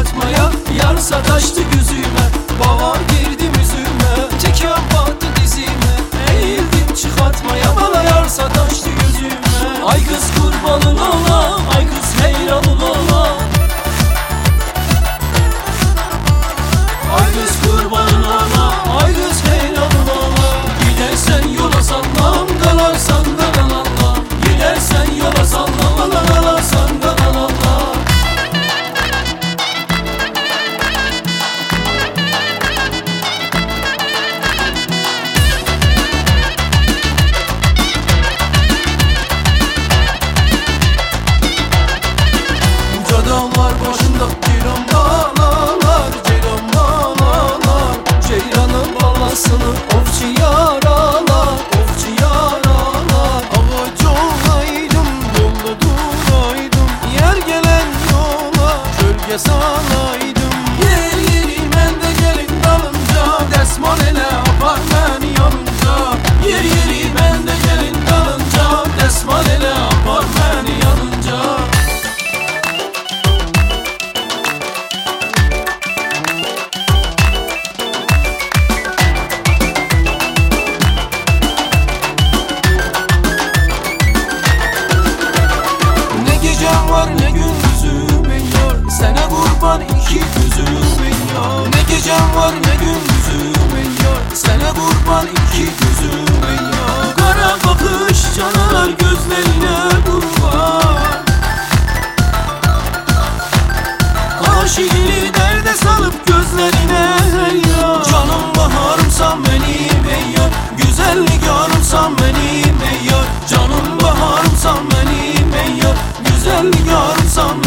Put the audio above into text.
çıkartmaya. Yar sataştı gözüme, bağa girdim üzüme. Tekan battı dizime, eğildim çıkartmaya. Bana yar sataştı gözüme. Ay kız kurbanın ola, ay kız heyranın ola. Ay kız kurbanın ola, ay kız heyranın ola. Gidersen yola sallam, dalarsan da dalallah. Gidersen yola sallam, dalarsan da dalallah. Uca dağlar başında ceylan bağlar, ceylan bağlar. Ceylanın balasını ofçu yaralar, ofçu yaralar. Ağaç olaydım, yolda duraydım. Yer gelen yola gölge salaydım. Yer yeri mende gelin dalınca, desman ele apar beni yanınca. Yer yeri mende gelin dalınca, desman ele apar beni yanınca. Ne gecem var ne gündüzüm ey yar, sana kurban iki gözüm ey yar. Ne gecem var ne gündüzüm ey yar, sana kurban iki gözüm ey yar. Kara bakış canalar gözlerine kurban. Aşığını derde salıp gözlerine ey yar. Canım baharımsan benim ey yar, güzel nigarımsan benim ey yar. Canım baharımsan benim ey yar, güzel nigarımsan